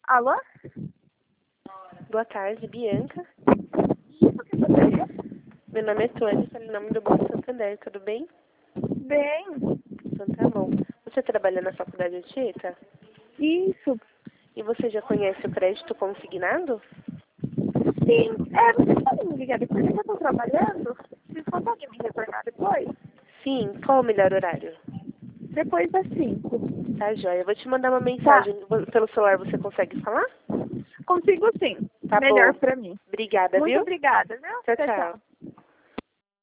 Alô? Boa tarde, Bianca. Isso que você Meu nome é Tônia, sou em nome do Banco Santander, tudo bem? Bem, Então tá bom. Você trabalha na faculdade Anchieta? isso. E você já conhece o crédito consignado? Sim, você pode me ligar depois que eu estou trabalhando? Vocês conseguem me retornar depois? Sim, qual o melhor horário? Depois das 5. Tá, joia. Eu vou te mandar uma Tá, mensagem pelo celular, você consegue falar? consigo sim. Tá Melhor bom. pra mim. Obrigada, Muito viu? obrigada, viu? Tchau, Tchau, tchau. tchau.